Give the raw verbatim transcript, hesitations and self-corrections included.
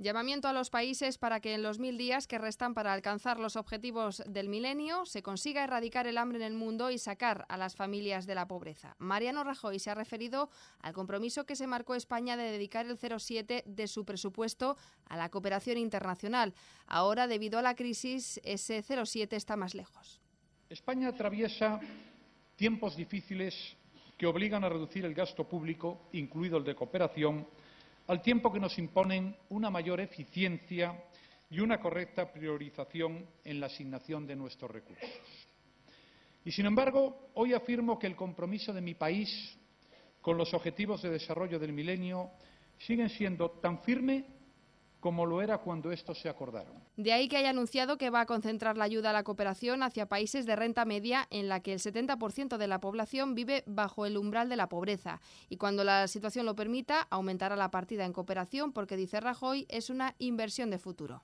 Llamamiento a los países para que en los mil días que restan para alcanzar los objetivos del milenio se consiga erradicar el hambre en el mundo y sacar a las familias de la pobreza. Mariano Rajoy se ha referido al compromiso que se marcó España de dedicar el cero coma siete de su presupuesto a la cooperación internacional. Ahora, debido a la crisis, ese cero coma siete está más lejos. España atraviesa tiempos difíciles que obligan a reducir el gasto público, incluido el de cooperación, al tiempo que nos imponen una mayor eficiencia y una correcta priorización en la asignación de nuestros recursos. Y, sin embargo, hoy afirmo que el compromiso de mi país con los objetivos de desarrollo del milenio siguen siendo tan firme como lo era cuando estos se acordaron. De ahí que haya anunciado que va a concentrar la ayuda a la cooperación hacia países de renta media en la que el setenta por ciento de la población vive bajo el umbral de la pobreza. Y cuando la situación lo permita, aumentará la partida en cooperación porque, dice Rajoy, es una inversión de futuro.